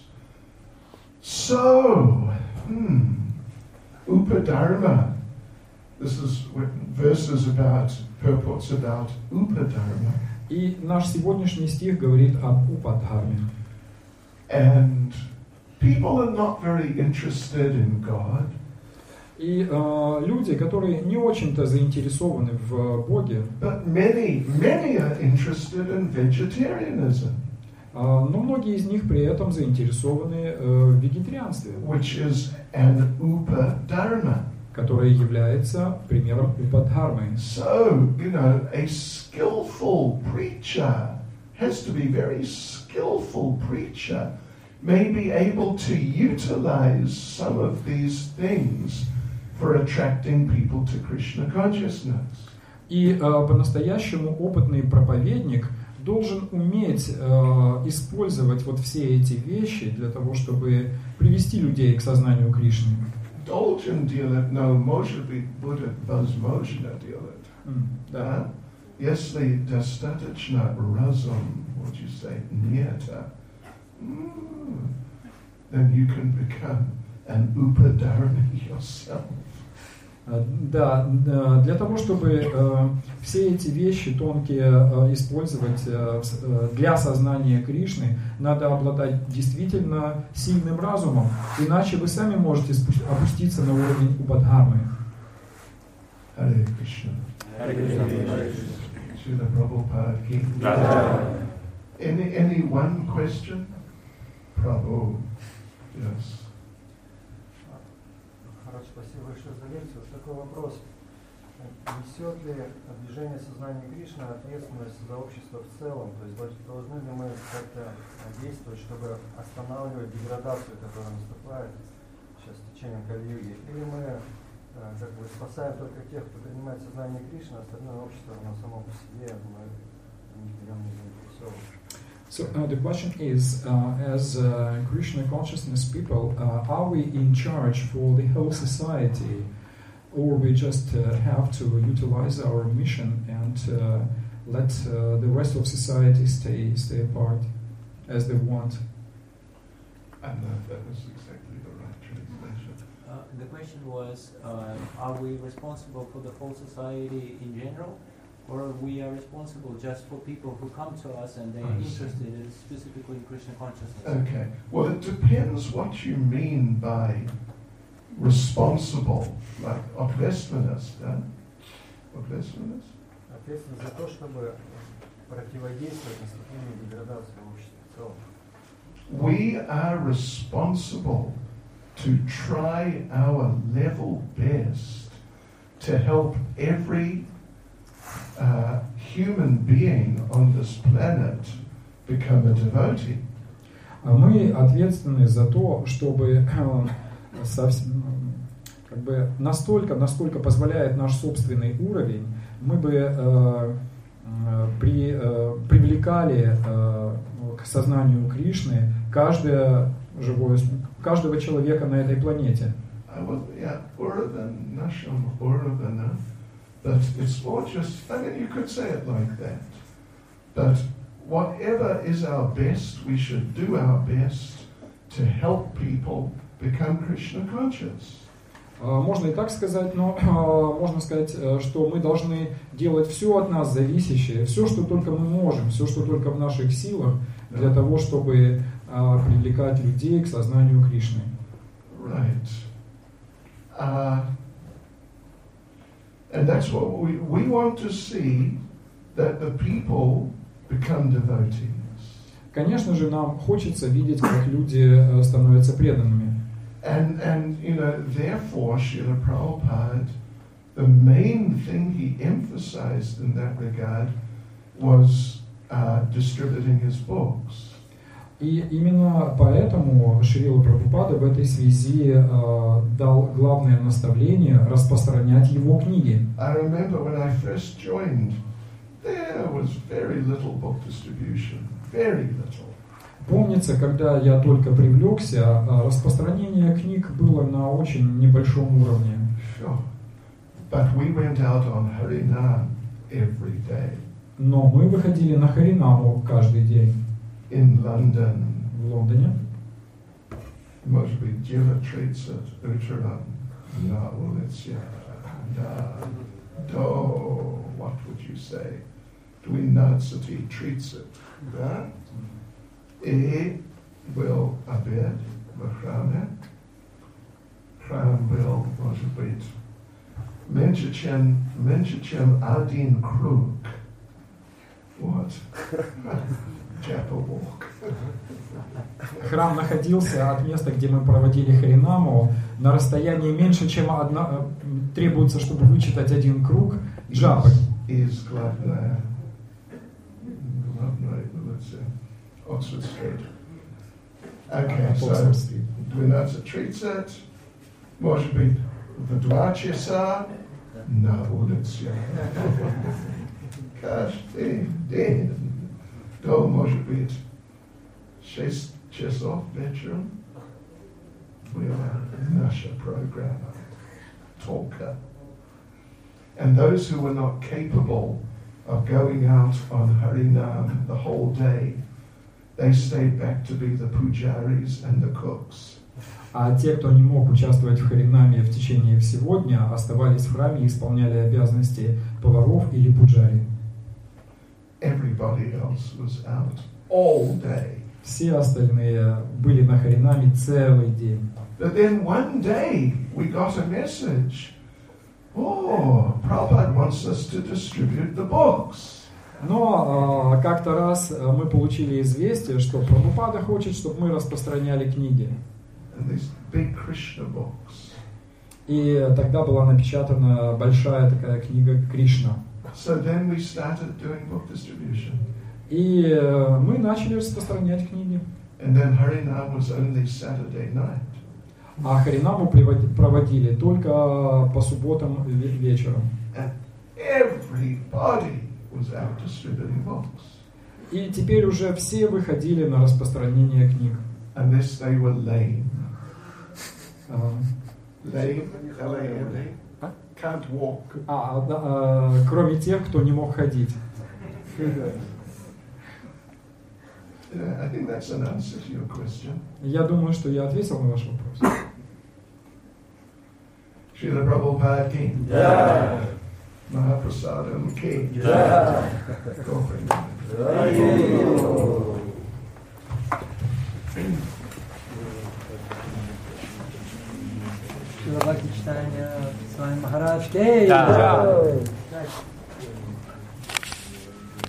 So, hmm, Upadharma. This is verses about, purports about Upadharma. И наш сегодняшний стих говорит об Упадхарме. And people are not very interested in God. И э, люди, которые не очень-то заинтересованы в Боге, but many, many are interested in vegetarianism, э, но многие из них при этом заинтересованы э, в вегетарианстве, which is an upadharma. которое является примером упадхармы. So, you know, a skillful preacher has to be very skillful preacher, may be able to utilize some of these things for attracting people to Krishna consciousness. И э, по-настоящему опытный проповедник должен уметь э, использовать вот все эти вещи для того, чтобы привести людей к сознанию Кришны. Dolgen делает, но может быть будет возможно делать. Mm, да. Если достаточно разум, what you say, нету, then you can become an upadharma yourself. Да, для того, чтобы э, все эти вещи тонкие э, использовать э, для сознания Кришны, надо обладать действительно сильным разумом, иначе вы сами можете спу- опуститься на уровень упадхармы. Hare Krishna. Hare Krishna. Hare Krishna. Srila Prabhupada ki. Any, any one question? Prabhu. Yes. Хорошо, спасибо большое за лекцию. Такой вопрос. Несет ли движение сознания Кришны ответственность за общество в целом? То есть должны ли мы как-то действовать, чтобы останавливать деградацию, которая наступает сейчас с течением Кали-юги? Или мы как бы спасаем только тех, кто принимает сознание Кришны, остальное общество оно само по себе, мы в нем не заинтересованы? So uh, the question is, uh, as uh, Krishna consciousness people, uh, are we in charge for the whole society, or we just uh, have to utilize our mission and uh, let uh, the rest of society stay stay apart as they want? I don't know if that was exactly the right translation. Uh, the question was, uh, are we responsible for the whole society in general? Or we are responsible just for people who come to us and they are interested in specifically in Krishna consciousness? Okay. Well, it depends what you mean by responsible, like ответственность, да? Ответственность? Ответственность за то, чтобы противодействовать наступлению деградации в обществе в целом. We are responsible to try our level best to help every Uh, human being on this planet become a devotee. Мы ответственны за то, чтобы э, совсем, как бы настолько, насколько позволяет наш собственный уровень, мы бы э, э, при, э, привлекали э, к сознанию Кришны каждое живое, каждого человека на этой планете. But it's more just, I mean, you could say it like that. But whatever is our best, we should do our best to help people become Krishna conscious. Можно и так сказать, но можно сказать, что мы должны делать все от нас зависящее, все, что только мы можем, все, что только в наших силах, для того, чтобы привлекать людей к сознанию Кришны. Right. Uh, And that's what we, we want to see, that the people become devotees. Конечно же, нам хочется видеть, как люди становятся преданными. And, and you know, therefore, Srila Prabhupada, the main thing he emphasized in that regard was uh, distributing his books. И именно поэтому Шрила Прабхупада в этой связи э, дал главное наставление распространять его книги. I remember when I first joined, there was very little book distribution, very little. Помнится, когда я только привлекся, распространение книг было на очень небольшом уровне. Sure. But we went out on Harinam every day. Но мы выходили на Харинаму каждый день. In London. В Лондоне. Может быть, Jiva treats it, Uttaram, na улице, да, до, what would you say, двенадцать тридцать, да? И был обед в храме. храм был, может быть, меньше, чем, меньше, чем один круг. Вот. Chapel walk. Храм находился от места, где мы проводили Харинаму, на расстоянии меньше, чем одна, требуется, чтобы вычитать один круг джапы. Из главной, главной улицы Оксфорд Стрит. Окей, so двенадцать тридцать, может быть, в два часа на улице. Каждый день. То, может быть, шесть часов вечером была наша программа. Только. And those who were not capable of going out on Harinam the whole day, they stayed back to be the pujaris and the cooks. А те, кто не мог участвовать в Харинаме в течение всего дня, оставались в храме и исполняли обязанности поваров или пуджари. Everybody else was out all day. Все остальные были на Харинаме целый день. But then one day we got a message. Oh, Prabhupada wants us to distribute the books. Но э, как-то раз мы получили известие, что Прабхупада хочет, чтобы мы распространяли книги. And these big Krishna books. И тогда была напечатана большая такая книга Кришна. So then we started doing book distribution. И э, мы начали распространять книги. And then Harinam was only Saturday night. А Харинаму проводили только по субботам вечером. And everybody was out distributing books. И теперь уже все выходили на распространение книг. Unless they were lame. Uh, Lame, L A M E. Can't walk. а, да, а, кроме тех, кто не мог ходить. Yeah, I think that's an answer to your question. Я думаю, что я ответил на ваш вопрос. Srila Prabhupada ki. Jai. Mahaprasadam ki. Jai. Шила Бхакти Читания с вами Махарадж. Эй! Да.